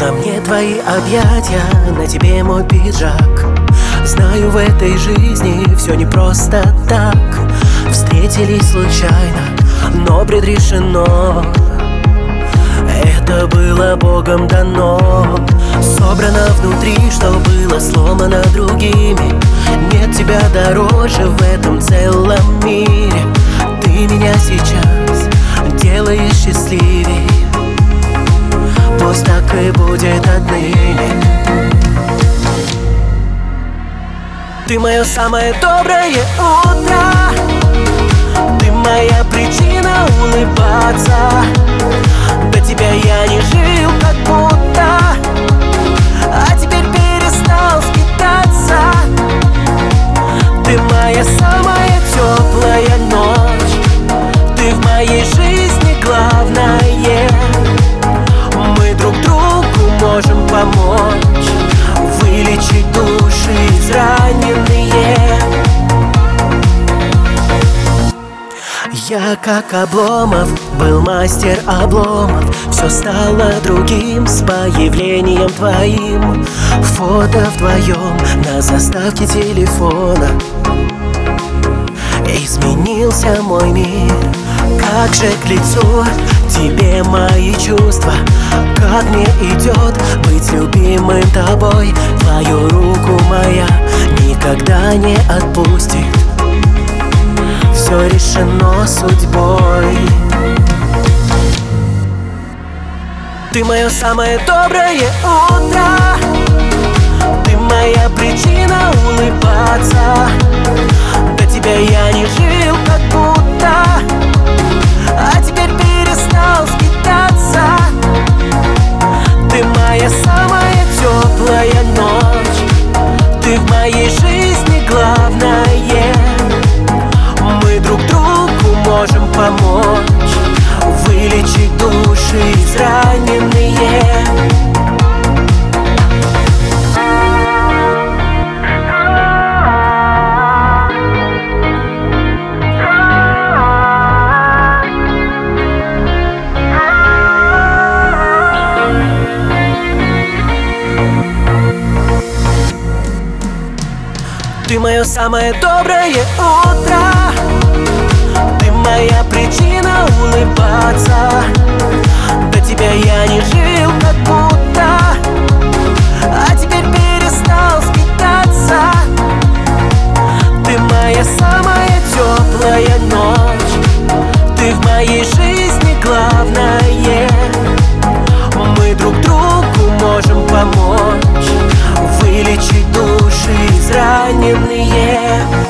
На мне твои объятия, на тебе мой пиджак. Знаю, в этой жизни все не просто так. Встретились случайно, но предрешено. Это было Богом дано. Собрано внутри, что было сломано другими. Нет тебя дороже в этом целом мире. Ты меня сейчас делаешь счастливей. Пусть так и будет отныне. Ты мое самое доброе утро. Ты моя причина улыбаться. До тебя я не жил как будто, а теперь перестал скитаться. Ты моя самая теплая ночь. Ты в моей жизни главное. Мы друг другу можем помочь, вылечить души израненные. Я как Обломов, был мастер обломов. Все стало другим с появлением твоим. Фото вдвоем на заставке телефона. Изменился мой мир. Как же к лицу тебе мои чувства. Как мне идет быть любимым тобой. Твою руку моя никогда не отпустит. Все решено судьбой. Ты мое самое доброе утро. Ты моя причина улыбаться. До тебя я не жил как будто, а теперь перестал скитаться. Ты моя самая теплая ночь. Ты в моей жизни главное. Мы друг другу можем помочь, вылечить души израненные. Ты мое самое доброе утро. Ты моя причина улыбаться. До тебя я не жил как будто, а теперь перестал скитаться. Ты моя самая теплая ночь. Ты в моей жизни главное. Мы друг другу можем помочь, вылечить души израненные.